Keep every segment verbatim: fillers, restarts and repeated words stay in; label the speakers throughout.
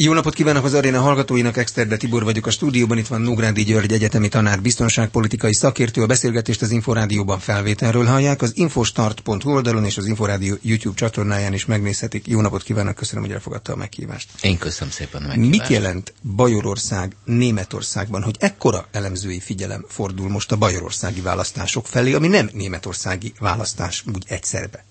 Speaker 1: Jó napot kívánok az aréna hallgatóinak, Exterde Tibor vagyok a stúdióban, itt van Nógrádi György egyetemi tanár, biztonságpolitikai szakértő, a beszélgetést az Inforádióban felvételről hallják, az infostart pont hu oldalon és az Inforádió YouTube csatornáján is megnézhetik. Jó napot kívánok, köszönöm, hogy elfogadta a meghívást.
Speaker 2: Én köszönöm szépen a meghívást.
Speaker 1: Mit jelent Bajorország Németországban, hogy ekkora elemzői figyelem fordul most a bajorországi választások felé, ami nem németországi választás úgy egyszerbe?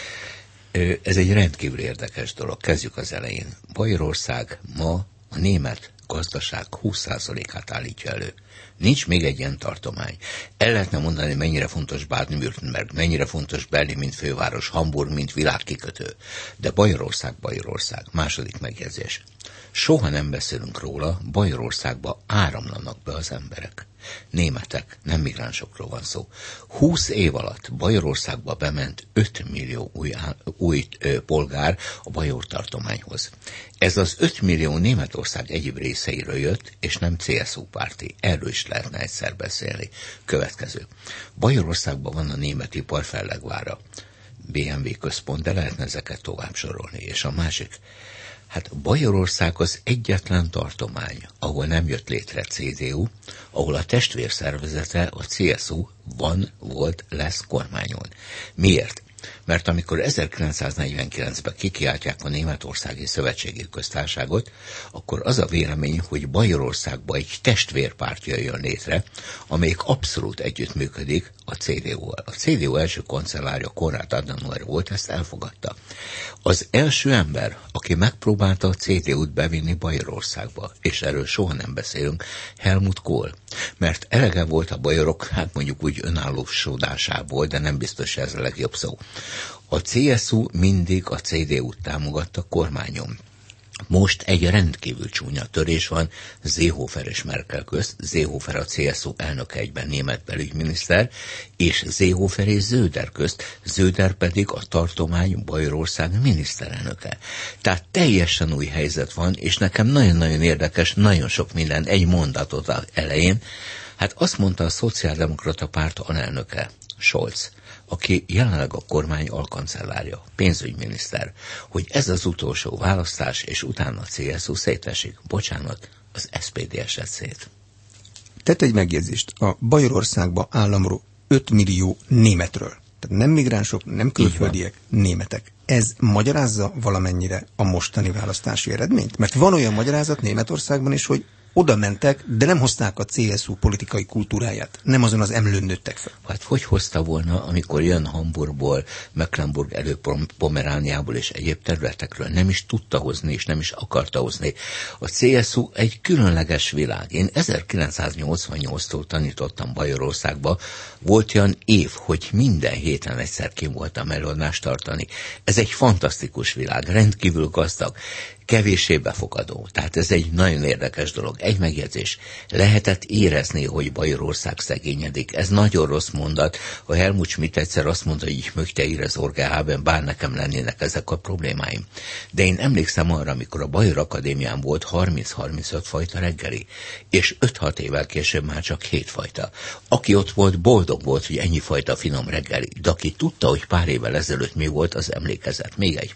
Speaker 2: Ez egy rendkívül érdekes dolog. Kezdjük az elején. Bajorország ma a német gazdaság húsz százalékát állítja elő. Nincs még egy ilyen tartomány. El lehetne mondani, mennyire fontos Baden-Württemberg, mennyire fontos Berlin, mint főváros, Hamburg, mint világkikötő. De Bajorország, Bajorország. Második megjegyzés. Soha nem beszélünk róla, Bajorországba áramlanak be az emberek. Németek, nem migránsokról van szó. húsz év alatt Bajorországba bement öt millió új, új ö, polgár a bajor tartományhoz. Ez az öt millió Németország egyéb részeiről jött, és nem cé es u párti. Erről is lehetne egyszer beszélni. Következő. Bajorországban van a német ipar fellegvára. bé em vé központ, de lehetne ezeket tovább sorolni. És a másik, hát Bajorország az egyetlen tartomány, ahol nem jött létre cé dé u, ahol a testvérszervezete, a cé es u van, volt, lesz kormányon. Miért? Mert amikor ezerkilencszáznegyvenkilencben kikiáltják a Németországi Szövetségi Köztársaságot, akkor az a vélemény, hogy Bajorországban egy testvérpártja jön létre, amelyik abszolút együttműködik a cé dé u-val. A cé dé u első kancellárja Konrad Adenauer volt, ezt elfogadta. Az első ember, aki megpróbálta a cé dé u-t bevinni Bajorországba, és erről soha nem beszélünk, Helmut Kohl. Mert elege volt a bajorok, hát mondjuk úgy önállósodásából, de nem biztos, ez a legjobb szó. A cé es u mindig a cé dé u-t támogatta kormányon. Most egy rendkívül csúnya törés van Seehofer és Merkel közt. Seehofer a cé es u elnöke, egyben német belügyminiszter, és Seehofer és Söder közt, Söder pedig a tartomány Bajorország miniszterelnöke. Tehát teljesen új helyzet van, és nekem nagyon-nagyon érdekes, nagyon sok minden, egy mondatot az elején. Hát azt mondta a Szociáldemokrata Párt alelnöke, Scholz, aki jelenleg a kormány alkancellárja, pénzügyminiszter, hogy ez az utolsó választás, és utána a cé es u szétesik. Bocsánat, az es pé dé esett szét.
Speaker 1: Tett egy megjegyzést. A Bajorországba államról öt millió németről. Tehát nem migránsok, nem külföldiek, németek. Ez magyarázza valamennyire a mostani választási eredményt? Mert van olyan magyarázat Németországban is, hogy oda mentek, de nem hozták a cé es u politikai kultúráját. Nem azon az emlőn nőttek fel.
Speaker 2: Hát hogy hozta volna, amikor jön Hamburgból, Mecklenburg előpomerániából és egyéb területekről? Nem is tudta hozni, és nem is akarta hozni. A cé es u egy különleges világ. Én ezerkilencszáznyolcvannyolctól tanítottam Bajorországba. Volt olyan év, hogy minden héten egyszer kim voltam előadást tartani. Ez egy fantasztikus világ, rendkívül gazdag, kevéssé befogadó. Tehát ez egy nagyon érdekes dolog. Egy megjegyzés. Lehetett érezni, hogy Bajorország szegényedik. Ez nagyon rossz mondat. A Helmut Schmidt egyszer azt mondta, hogy ich möchte ihre Sorge haben, bár nekem lennének ezek a problémáim. De én emlékszem arra, amikor a Bajor Akadémián volt harminc-harmincöt fajta reggeli, és öt-hat évvel később már csak hét fajta. Aki ott volt, boldog volt, hogy ennyi fajta finom reggeli. De aki tudta, hogy pár évvel ezelőtt mi volt, az emlékezett. Még egy.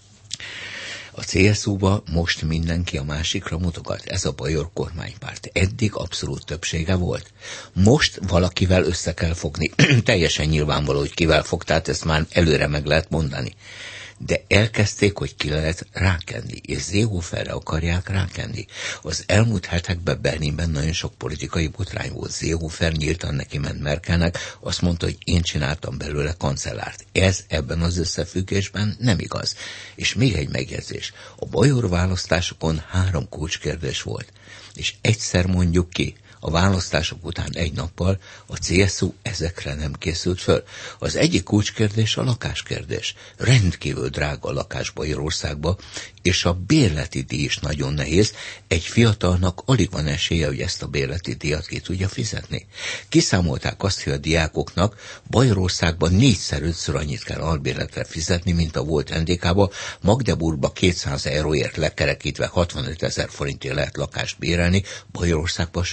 Speaker 2: A cé es u-ba most mindenki a másikra mutogat. Ez a bajor kormánypárt. Eddig abszolút többsége volt. Most valakivel össze kell fogni. Teljesen nyilvánvaló, hogy kivel fog, tehát ezt már előre meg lehet mondani. De elkezdték, hogy ki lehet rákenni, és Seehoferre akarják rákenni. Az elmúlt hetekben Berlinben nagyon sok politikai botrány volt. Seehofer nyíltan neki ment Merkelnek, azt mondta, hogy én csináltam belőle kancellárt. Ez ebben az összefüggésben nem igaz. És még egy megjegyzés. A bajor választásokon három kulcskérdés volt. És egyszer mondjuk ki, a választások után egy nappal a cé es u ezekre nem készült föl. Az egyik kulcskérdés a lakáskérdés. Rendkívül drága a lakás Bajorországba, és a bérleti díj is nagyon nehéz. Egy fiatalnak alig van esélye, hogy ezt a bérleti díjat ki tudja fizetni. Kiszámolták azt, hogy a diákoknak Bajorországban négyszer, ötször annyit kell albérletre fizetni, mint a volt en dé ká-ba. Magdeburgba kétszáz euróért lekerekítve hatvanöt ezer forintért lehet lakást bérelni, Bajorországban sokszoros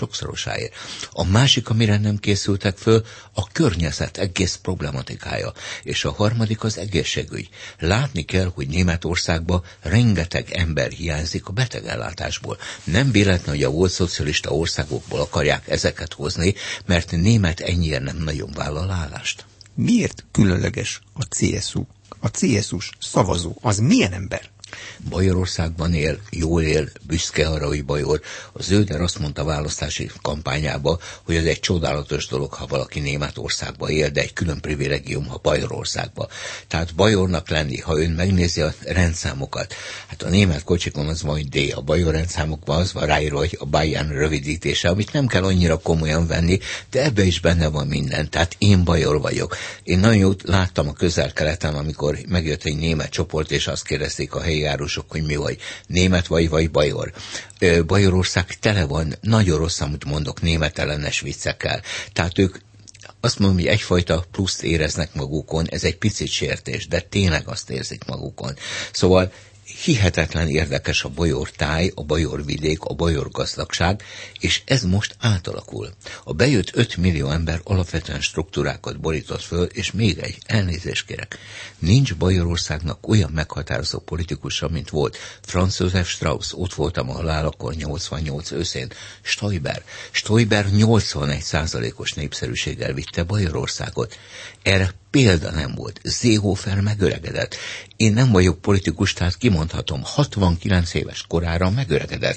Speaker 2: sorsáért. A másik, amire nem készültek föl, a környezet egész problematikája. És a harmadik az egészségügy. Látni kell, hogy Németországban rengeteg ember hiányzik a betegellátásból. Nem véletlen, hogy a volt szocialista országokból akarják ezeket hozni, mert német ennyire nem nagyon vállal állást.
Speaker 1: Miért különleges a cé es u? A cé es u-s szavazó, az milyen ember?
Speaker 2: Bajorországban él, jól él, büszke arra, hogy bajor. A Zöder azt mondta választási kampányába, hogy ez egy csodálatos dolog, ha valaki Németországban él, de egy külön privilégium, ha Bajorországban. Tehát bajornak lenni, ha ön megnézi a rendszámokat, hát a német kocsikon az van, hogy D, a bajor rendszámokban az van ráírva, hogy a Bayern rövidítése, amit nem kell annyira komolyan venni, de ebbe is benne van minden. Tehát én bajor vagyok. Én nagyon jót láttam a Közel-Keleten, amikor megjött egy német csoport, és azt kérdezték a helyi járosok, hogy mi vagy, német vagy, vagy bajor. Bajorország tele van, nagyon rossz, amit mondok, német ellenes viccekkel. Tehát ők azt mondom, hogy egyfajta pluszt éreznek magukon, ez egy picit sértés, de tényleg azt érzik magukon. Szóval hihetetlen érdekes a bajor táj, a bajor vidék, a bajor gazdagság, és ez most átalakul. A bejött öt millió ember alapvetően struktúrákat borított föl, és még egy, elnézést kérek. Nincs Bajorországnak olyan meghatározó politikusa, mint volt Franz Josef Strauss, ott voltam a halálakor nyolcvannyolc őszén, Stoiber. Stoiber nyolcvanegy százalékos népszerűséggel vitte Bajorországot. Erre példa nem volt. Seehofer megöregedett. Én nem vagyok politikus, tehát kimondhatom, hatvankilenc éves korára megöregedett.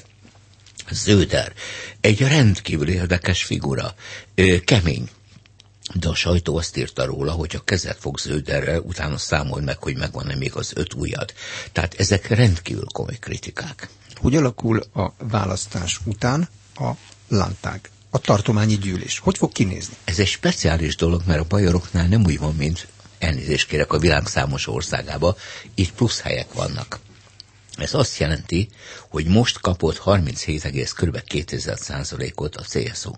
Speaker 2: Zöder, egy rendkívül érdekes figura, ö, kemény. De a sajtó azt írta róla, hogy ha kezet fog Zöderrel, utána számolj meg, hogy megvan-e még az öt ujjad. Tehát ezek rendkívül komoly kritikák.
Speaker 1: Hogy alakul a választás után a Landtag, a tartományi gyűlés? Hogy fog kinézni?
Speaker 2: Ez egy speciális dolog, mert a bajoroknál nem úgy van, mint elnézést kérek a világ számos országába, itt plusz helyek vannak. Ez azt jelenti, hogy most kapott harminchét egész két százalékot a cé es u.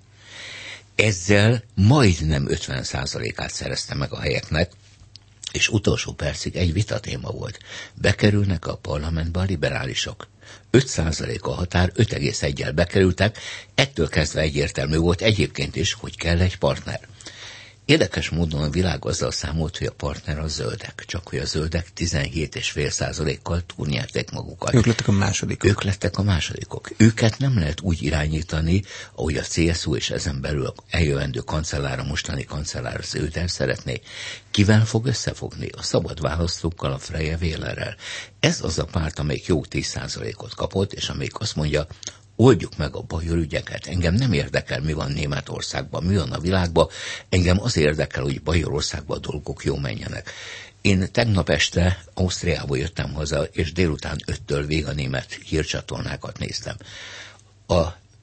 Speaker 2: Ezzel majdnem ötven százalékát szerezte meg a helyeknek, és utolsó percig egy vitatéma volt. Bekerülnek a parlamentbe a liberálisok. öt százalék a határ, öt egész egyel bekerültek, ettől kezdve egyértelmű volt egyébként is, hogy kell egy partner. Érdekes módon a világ azzal számolt, hogy a partner a zöldek, csak hogy a zöldek tizenhét egész öt százalékkal túlnyerték magukat.
Speaker 1: Ők lettek a másodikok.
Speaker 2: Ők lettek a másodikok. Őket nem lehet úgy irányítani, ahogy a cé es u és ezen belül eljövendő kancellár, a mostani kancellár Zöder szeretné. Kivel fog összefogni? A szabad választókkal, a Freie Wählerrel. Ez az a párt, amelyik jó tíz százalékot kapott, és amelyik azt mondja, oldjuk meg a bajor ügyeket. Engem nem érdekel, mi van Németországban, mi van a világban. Engem az érdekel, hogy Bajorországban a dolgok jól menjenek. Én tegnap este Ausztriából jöttem haza, és délután öttől vég a német hírcsatornákat néztem. A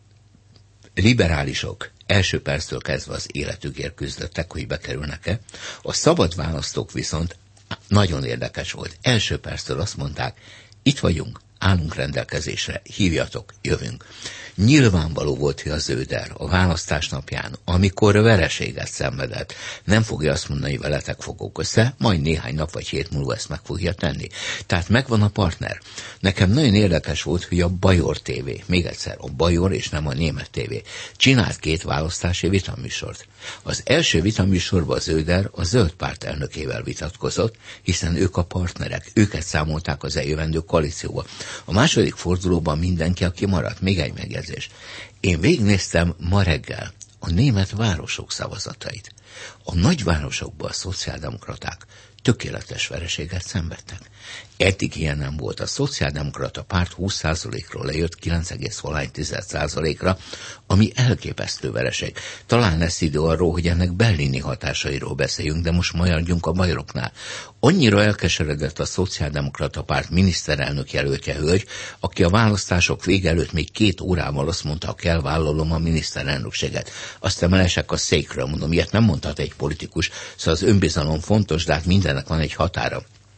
Speaker 2: liberálisok első perctől kezdve az életükért küzdöttek, hogy bekerülnek-e. A szabad választók viszont nagyon érdekes volt. Első perctől azt mondták, itt vagyunk, állunk rendelkezésre, hívjatok, jövünk. Nyilvánvaló volt, hogy a Zöder a választás napján, amikor vereséget szenvedett, nem fogja azt mondani, hogy veletek fogok össze, majd néhány nap vagy hét múlva ezt meg fogja tenni. Tehát megvan a partner. Nekem nagyon érdekes volt, hogy a Bajor té vé, még egyszer, a Bajor és nem a Német té vé, csinált két választási vitaműsort. Az első vitaműsorban a Zöder a Zöld Párt elnökével vitatkozott, hiszen ők a partnerek, őket számolták az eljövendő koalícióba. A második fordulóban mindenki, aki maradt, még egy megjegyzés. Én végignéztem ma reggel a német városok szavazatait. A nagyvárosokban a szociáldemokraták tökéletes vereséget szenvedtek. Eddig ilyen nem volt. A szociáldemokrata párt húsz százalékról lejött kilenc egész egy százalékra, ami elképesztő vereség. Talán lesz idő arról, hogy ennek berlini hatásairól beszéljünk, de most maradjunk a bajoroknál. Annyira elkeseredett a szociáldemokrata párt miniszterelnök jelöltje hölgy, aki a választások vége előtt még két órával azt mondta, ha kell, vállalom a miniszterelnökséget. Aztán elesek a székről, mondom, ilyet nem mondhat egy politikus, szóval az önbizalom fontos, de hát mindennek van egy határa.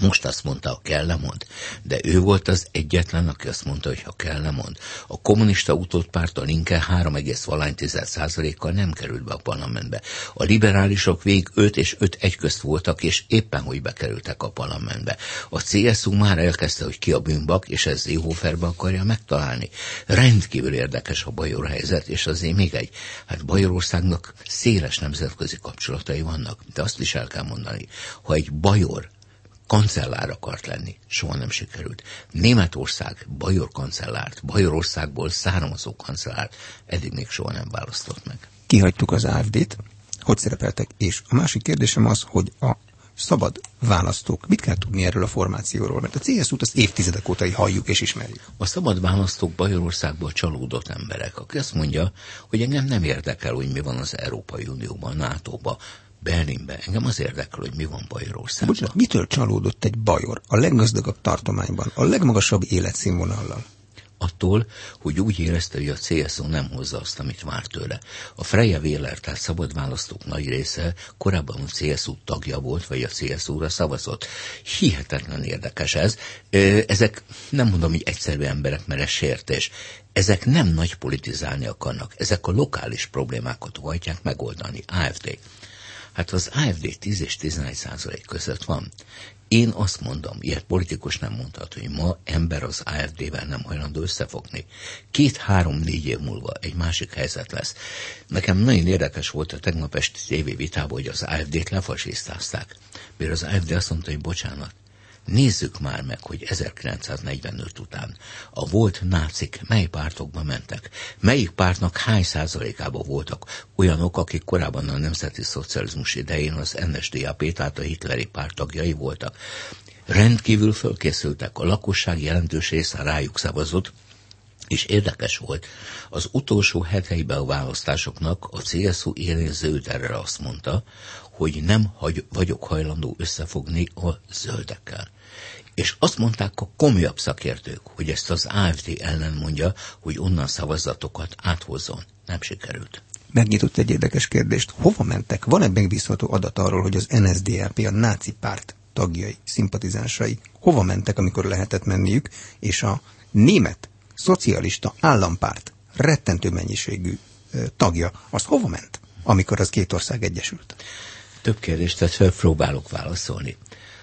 Speaker 2: Most azt mondta, kell lemond. De ő volt az egyetlen, aki azt mondta, hogy ha kell lemond. A kommunista utódpárt, a Linke három egész valahány százalékkal nem került be a parlamentbe. A liberálisok végig öt és öt egy közt voltak, és éppen hogy bekerültek a parlamentbe. A cé es u már elkezdte, hogy ki a bűnbak, és ez Seehoferbe akarja megtalálni. Rendkívül érdekes a bajor helyzet, és azért még egy. Hát Bajorországnak széles nemzetközi kapcsolatai vannak, de azt is el kell mondani, ha egy bajor kancellár akart lenni, soha nem sikerült. Németország bajor kancellárt, Bajorországból származó kancellárt eddig még soha nem választott meg.
Speaker 1: Kihagytuk az á ef dét, hogy szerepeltek? És a másik kérdésem az, hogy a szabad választók, mit kell tudni erről a formációról? Mert a cé es u-t azt évtizedek óta halljuk és ismerjük.
Speaker 2: A szabad választók Bajorországból csalódott emberek, aki azt mondja, hogy engem nem érdekel, hogy mi van az Európai Unióban, nátóban, Berlinben. Engem az érdekel, hogy mi van Bajorországban.
Speaker 1: Bocsánat, mitől csalódott egy bajor a leggazdagabb tartományban, a legmagasabb életszínvonallal?
Speaker 2: Attól, hogy úgy érezte, hogy a cé es u nem hozza azt, amit vár tőle. A Freie Wähler, tehát szabad választók nagy része korábban a cé es u tagja volt, vagy a cé es u-ra szavazott. Hihetetlen érdekes ez. Ezek, nem mondom, hogy egyszerű emberek, mert ez sértés. Ezek nem nagy politizálni akarnak. Ezek a lokális problémákat hajtják megoldani. á ef dé. Hát az á ef dé tíz és tizenegy százalék között van. Én azt mondom, ilyet politikus nem mondhat, hogy ma ember az á ef dé-vel nem hajlandó összefogni. Két-három-négy év múlva egy másik helyzet lesz. Nekem nagyon érdekes volt a tegnap esti tévévitában, hogy az á ef dét lefasisztázták. Mert az á ef dé azt mondta, hogy bocsánat, nézzük már meg, hogy ezerkilencszáznegyvenöt után a volt nácik mely pártokba mentek. Melyik pártnak hány százalékában voltak olyanok, akik korábban a nemzeti szocializmus idején az en es dé á pé, tehát a hitleri párt tagjai voltak. Rendkívül fölkészültek, a lakosság jelentős része rájuk szavazott, és érdekes volt, az utolsó heteiben a választásoknak a cé es u élén zöldre azt mondta, hogy nem hagy, vagyok hajlandó összefogni a zöldekkel. És azt mondták a komolyabb szakértők, hogy ezt az á ef dé ellen mondja, hogy onnan szavazatokat áthozzon. Nem sikerült.
Speaker 1: Megnyitott egy érdekes kérdést. Hova mentek? Van-e megbízható adat arról, hogy az en es dé á pé, a náci párt tagjai, szimpatizánsai hova mentek, amikor lehetett menniük, és a német szocialista állampárt rettentő mennyiségű tagja, az hova ment, amikor az két ország egyesült?
Speaker 2: Több kérdést tett fel, próbálok válaszolni.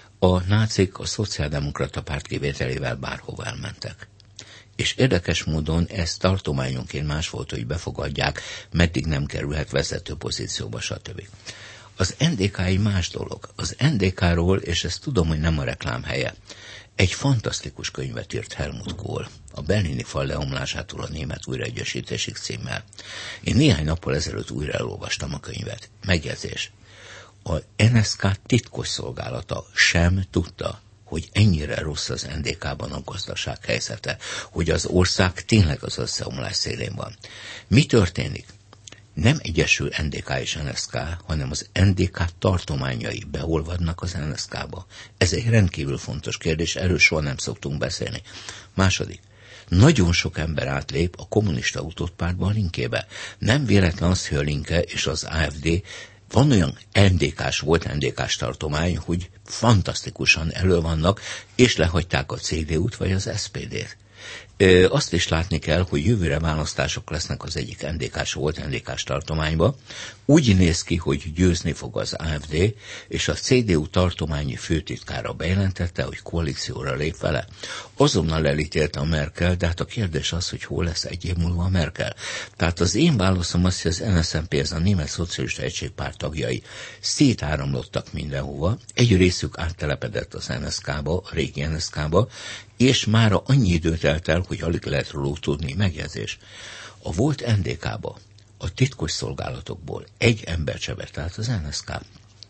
Speaker 2: A nácik a szociáldemokrata párt kivételével bárhova elmentek. És érdekes módon ez tartományonként más volt, hogy befogadják, meddig nem kerülhet vezető pozícióba, stb. Az en dé ká egy más dolog. Az en dé ká-ról, és ezt tudom, hogy nem a reklám helye, egy fantasztikus könyvet írt Helmut Kohl, a berlini fal leomlásától a német újraegyesítésig címmel. Én néhány nappal ezelőtt újra elolvastam a könyvet. Megjegyzés. A en es ká titkos szolgálata sem tudta, hogy ennyire rossz az en dé ká-ban a gazdaság helyzete, hogy az ország tényleg az összeomlás szélén van. Mi történik? Nem egyesül en dé ká és en es ká, hanem az en dé ká tartományai beolvadnak az en es ká-ba. Ez egy rendkívül fontos kérdés, erről soha nem szoktunk beszélni. Második. Nagyon sok ember átlép a kommunista utódpártba a Linkébe. Nem véletlen az, hogy a Linke és az á ef dé van olyan en dé ká-s, volt en dé ká-s tartomány, hogy fantasztikusan elő vannak, és lehagyták a cé dé u-t vagy az es pé dét. Ö, azt is látni kell, hogy jövőre választások lesznek az egyik en dé ká-s, volt en dé ká-s tartományba. Úgy néz ki, hogy győzni fog az á ef dé, és a cé dé u tartományi főtitkára bejelentette, hogy koalícióra lép vele. Azonnal elítélte a Merkel, de hát a kérdés az, hogy hol lesz egy év múlva a Merkel. Tehát az én válaszom az, hogy az en es en pé, ez a Német Szocialista Egységpárt tagjai szétáramlottak mindenhova, egy részük áttelepedett az en es ká-ba, a régi en es ká-ba, és mára annyi időt telt el, hogy alig lehet róluk tudni. Megjegyzés. A volt en dé ká-ba a titkos szolgálatokból egy ember se vett át az en es ká.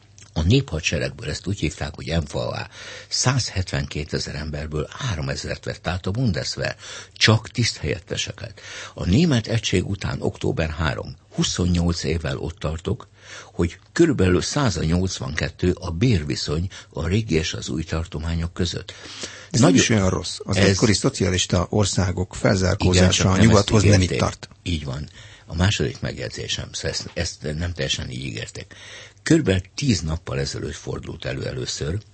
Speaker 2: A néphadseregből, ezt úgy hívták, hogy em ef á, százhetvenkétezer emberből háromezret vett át a Bundeswehr, csak tiszthelyetteseket. A német egység után október harmadika, huszonnyolc évvel ott tartok, hogy körülbelül száznyolcvankettő a bérviszony a régi és az új tartományok között.
Speaker 1: Ez nem is olyan rossz. Az ez, egykori szocialista országok felzárkózása a nyugathoz nem itt tart.
Speaker 2: Így van. A második megjegyzésem, ezt, ezt nem teljesen így ígérték. Körülbelül tíz nappal ezelőtt fordult elő először,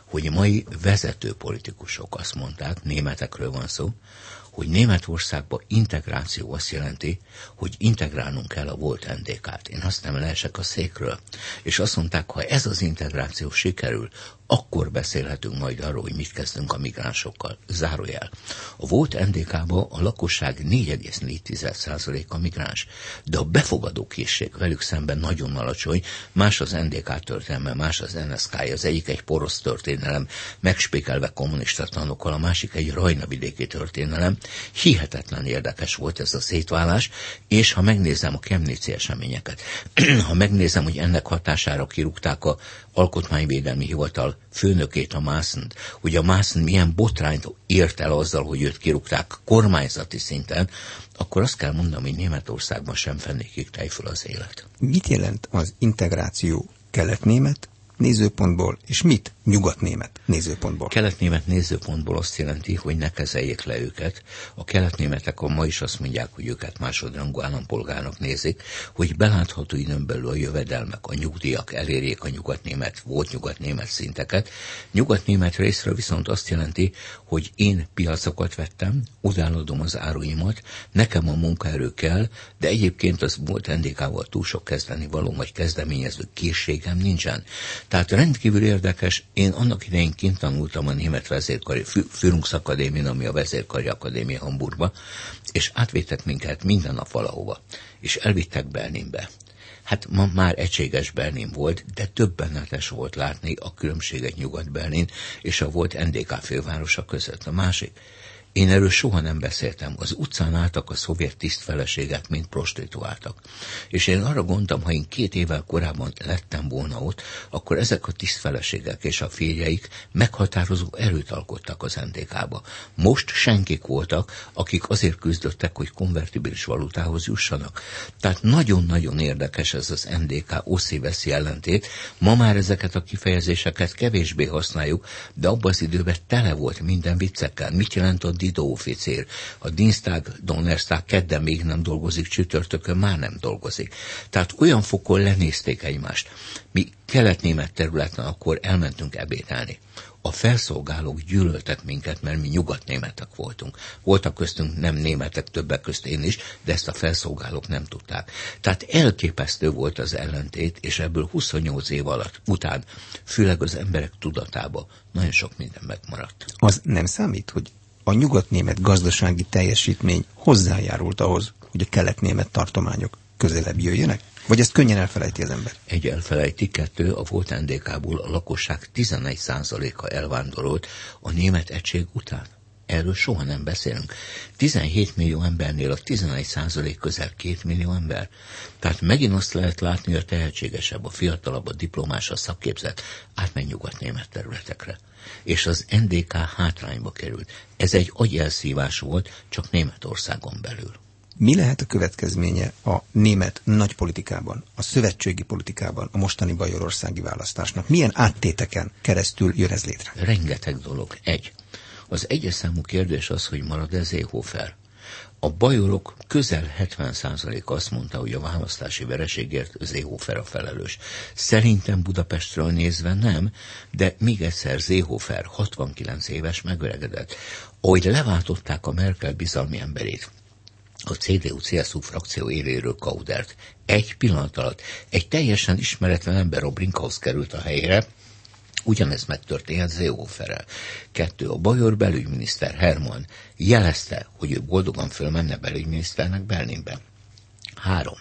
Speaker 2: hogy mai vezető politikusok azt mondták, németekről van szó, hogy Németországban integráció azt jelenti, hogy integrálnunk kell a volt en dé ká-t. Én azt nem leesek a székről. És azt mondták, ha ez az integráció sikerül, akkor beszélhetünk majd arról, hogy mit kezdünk a migránsokkal. Zárójel. A volt en dé ká-ban a lakosság négy egész négy százaléka migráns, de a befogadó készség velük szemben nagyon alacsony, más az en dé ká történelme, más az en es ká-ja, az egyik egy porosz történelem, megspékelve kommunista tanokkal, a másik egy rajnavidéki történelem. Hihetetlen érdekes volt ez a szétválás, és ha megnézem a Chemnitzi eseményeket, ha megnézem, hogy ennek hatására kirúgták a Alkotmányvédelmi Hivatal főnökét, a Maassent, hogy a Maassen milyen botrányt ért el azzal, hogy őt kirúgták kormányzati szinten, akkor azt kell mondanom, hogy Németországban sem fennékig tejföl az élet.
Speaker 1: Mit jelent az integráció kelet-német nézőpontból, és mit nyugat-német nézőpontból?
Speaker 2: Kelet-német nézőpontból azt jelenti, hogy ne kezeljék le őket. A kelet-németek ma is azt mondják, hogy őket másodrangú állampolgárnak nézik, hogy belátható időn belül a jövedelmek, a nyugdíjak elérjék a nyugat-német, volt nyugat-német szinteket. Nyugat-német részről viszont azt jelenti, hogy én piacokat vettem, odaadom az áruimat, nekem a munkaerő kell, de egyébként az volt en dé ká-val túl sok kezdeni való, vagy kezdeményező készségem nincsen. Tehát rendkívül érdekes, én annak idején kint tanultam a német vezérkari, Führungsakadémián, ami a vezérkari akadémia Hamburgba, és átvittek minket minden nap valahova, és elvittek Berlinbe. Hát ma már egységes Berlin volt, de többenetes volt látni a különbséget Nyugat-Berlin és a volt en dé ká fővárosa között. A másik, én erről soha nem beszéltem. Az utcán álltak a szovjet tisztfeleségek, mint prostituáltak. És én arra gondoltam, ha én két évvel korábban lettem volna ott, akkor ezek a tisztfeleségek és a férjeik meghatározó erőt alkottak az en dé ká-ba. Most senkik voltak, akik azért küzdöttek, hogy konvertibilis valutához jussanak. Tehát nagyon-nagyon érdekes ez az en dé ká oszi-veszi ellentét. Ma már ezeket a kifejezéseket kevésbé használjuk, de abban az időben tele volt minden viccekkel. Mit jelent a Dido-officér? A Dienstag, Donnerstag, kedden még nem dolgozik, csütörtökön már nem dolgozik. Tehát olyan fokon lenézték egymást. Mi kelet-német területen akkor elmentünk ebédelni. A felszolgálók gyűlöltek minket, mert mi nyugatnémetek voltunk. Voltak köztünk nem németek, többek közt én is, de ezt a felszolgálók nem tudták. Tehát elképesztő volt az ellentét, és ebből huszonnyolc év alatt után, főleg az emberek tudatába nagyon sok minden megmaradt.
Speaker 1: Az nem számít, hogy a nyugatnémet gazdasági teljesítmény hozzájárult ahhoz, hogy a kelet-német tartományok közelebb jöjjenek? Vagy ezt könnyen elfelejti az ember?
Speaker 2: Egy elfelejti, kettő, a volt en dé ká-ból a lakosság tizenegy százaléka elvándorolt a német egység után. Erről soha nem beszélünk. tizenhét millió embernél a tizenegy százalék közel két millió ember. Tehát megint azt lehet látni, hogy a tehetségesebb, a fiatalabb, a diplomás, a szakképzett átmegy nyugat-német területekre. És az en dé ká hátrányba került. Ez egy agyelszívás volt, csak Németországon belül.
Speaker 1: Mi lehet a következménye a német nagypolitikában, a szövetségi politikában a mostani bajorországi választásnak? Milyen áttéteken keresztül jön ez létre?
Speaker 2: Rengeteg dolog. Egy. Az egyes számú kérdés az, hogy marad-e Seehofer. A bajorok közel hetven százalék azt mondta, hogy a választási vereségért Seehofer a felelős. Szerintem Budapestről nézve nem, de még egyszer Seehofer hatvankilenc éves megöregedett. Ahogy leváltották a Merkel bizalmi emberét, a cé dé u cé es u frakció éléről Kaudert, egy pillanat alatt egy teljesen ismeretlen ember a Brinkhaus került a helyére, ugyanez megtörtént Seehoferrel. Kettő, a bajor belügyminiszter Hermann jelezte, hogy ő boldogan fölmenne belügyminiszternek Berlinbe. Három,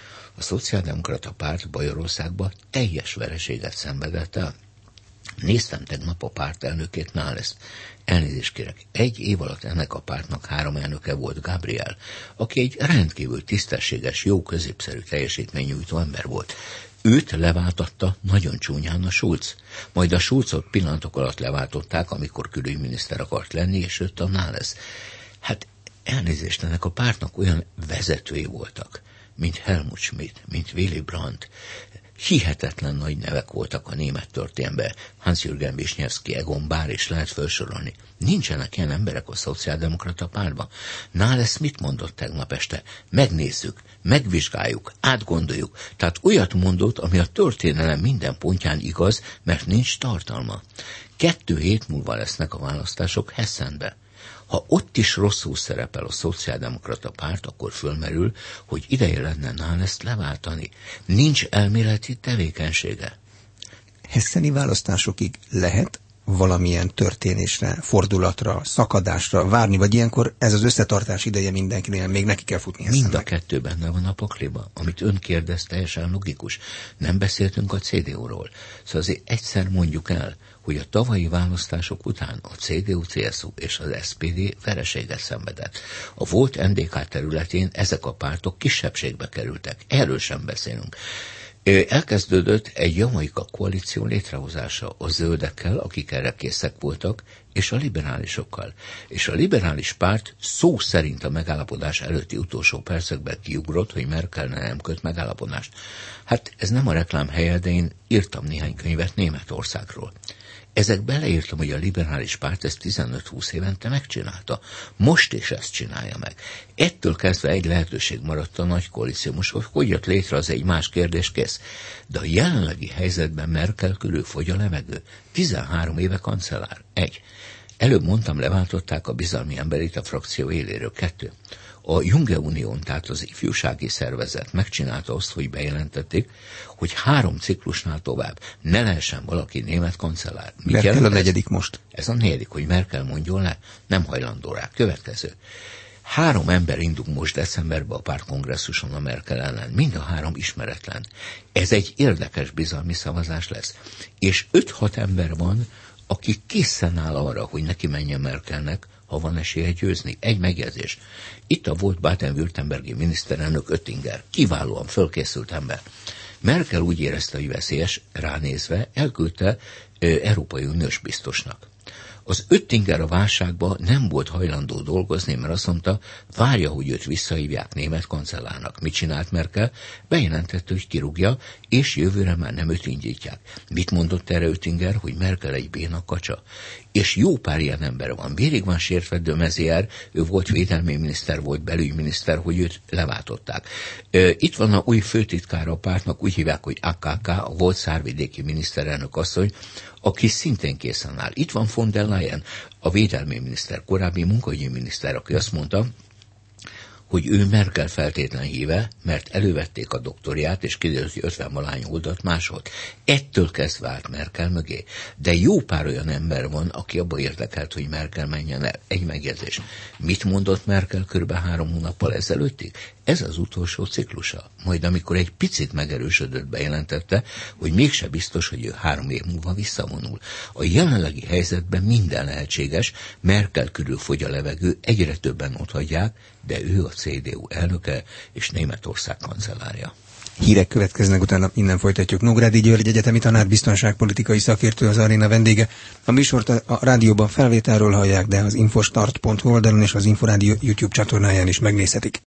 Speaker 2: a szociáldemokrata párt Bajorországban teljes vereséget szenvedett el. Néztem tegnap a párt elnökét, Nahles. Elnézést kérek, egy év alatt ennek a pártnak három elnöke volt, Gabriel, aki egy rendkívül tisztességes, jó középszerű teljesítménynyújtó ember volt. Őt leváltatta nagyon csúnyán a Schulz. Majd a Schulzot pillanatok alatt leváltották, amikor külügyminiszter akart lenni, és őt a Nahles. Hát elnézést, ennek a pártnak olyan vezetői voltak, mint Helmut Schmidt, mint Willy Brandt. Hihetetlen nagy nevek voltak a német történelemben, Hans-Jürgen Wisniewski, Egon Bahr, és lehet felsorolni. Nincsenek ilyen emberek a szociáldemokrata pártban. Nahles mit mondott tegnap este? Megnézzük, megvizsgáljuk, átgondoljuk. Tehát olyat mondott, ami a történelem minden pontján igaz, mert nincs tartalma. Kettő hét múlva lesznek a választások Hessenbe. Ha ott is rosszul szerepel a szociáldemokrata párt, akkor fölmerül, hogy ideje lenne nála ezt leváltani. Nincs elméleti tevékenysége.
Speaker 1: Hesseni választásokig lehet valamilyen történésre, fordulatra, szakadásra várni, vagy ilyenkor ez az összetartás ideje mindenkinél, még neki kell futni Hessennek?
Speaker 2: Mind a kettő benne van a pakliba, amit ön kérdez, teljesen logikus. Nem beszéltünk a cé dé u-ról. Szóval azért egyszer mondjuk el, hogy a tavalyi választások után a cé dé u cé es u és az es pé dé vereséget szenvedett. A volt en dé ká területén ezek a pártok kisebbségbe kerültek. Erről sem beszélünk. Elkezdődött egy jamaika koalíció létrehozása a zöldekkel, akik erre készek voltak, és a liberálisokkal. És a liberális párt szó szerint a megállapodás előtti utolsó percekben kiugrott, hogy Merkel nem köt megállapodást. Hát ez nem a reklám helye, de én írtam néhány könyvet Németországról. Ezek beleírtam, hogy a liberális párt ezt tizenöt-húsz évente megcsinálta. Most is ezt csinálja meg. Ettől kezdve egy lehetőség maradt a nagy koalíció. Most, hogy jött létre, az egy más kérdés, kész. De a jelenlegi helyzetben Merkel körül fogy a levegő. tizenhárom éve kancellár. Egy. Előbb mondtam, leváltották a bizalmi emberét a frakció éléről. Kettő. A Junge Unión, tehát az ifjúsági szervezet megcsinálta azt, hogy bejelentették, hogy három ciklusnál tovább ne lehessen valaki német kancellár. Mit
Speaker 1: Merkel
Speaker 2: jelent
Speaker 1: a negyedik
Speaker 2: ez?
Speaker 1: most.
Speaker 2: Ez a negyedik, hogy Merkel mondjon le, nem hajlandó rá. Következő. Három ember indul most decemberben a pártkongresszuson a Merkel ellen. Mind a három ismeretlen. Ez egy érdekes bizalmi szavazás lesz. És öt-hat ember van, aki készen áll arra, hogy neki menjen Merkelnek, ha van esélye győzni. Egy megjegyzés. Itt a volt Baden-Württembergi miniszterelnök Oettinger. Kiválóan fölkészült ember. Merkel úgy érezte, hogy veszélyes, ránézve elküldte ö, Európai Uniós biztosnak. Az Oettinger a válságban nem volt hajlandó dolgozni, mert azt mondta, várja, hogy őt visszahívják német kancellárnak. Mit csinált Merkel? Bejelentette, hogy kirúgja, és jövőre már nem őt indítják. Mit mondott erre Oettinger? Hogy Merkel egy béna kacsa. És jó pár ilyen ember van. Vérig van sértve de Maizière, ő volt védelmi miniszter, volt belügyminiszter, hogy őt leváltották. Itt van a új főtitkára a pártnak, úgy hívják, hogy á ká ká, a volt szárvidéki miniszterelnök asszony, aki szintén készen áll. Itt van von der Leyen, a védelmi miniszter, korábbi munkahogyi miniszter, aki azt mondta, hogy ő Merkel feltétlen híve, mert elővették a doktoriát, és kiderült, hogy ötven-valány oldalt másolt. Ettől kezdve állt Merkel mögé. De jó pár olyan ember van, aki abba érdekelt, hogy Merkel menjen el. Egy megjegyzés. Mit mondott Merkel kb. három hónappal ezelőttig? Ez az utolsó ciklusa. Majd amikor egy picit megerősödött, bejelentette, hogy mégse biztos, hogy ő három év múlva visszavonul. A jelenlegi helyzetben minden lehetséges, Merkel körül fogy a levegő, egyre többen otthagyják, de ő a cé dé u elnöke és Németország kancellárja.
Speaker 1: Hírek következnek, utána innen folytatjuk. Nógrádi György egyetemi tanár, biztonságpolitikai szakértő, az aréna vendége. A műsort a rádióban felvételről hallják, de az infostart pont hu oldalon és az Inforádió YouTube csatornáján is megnézhetik.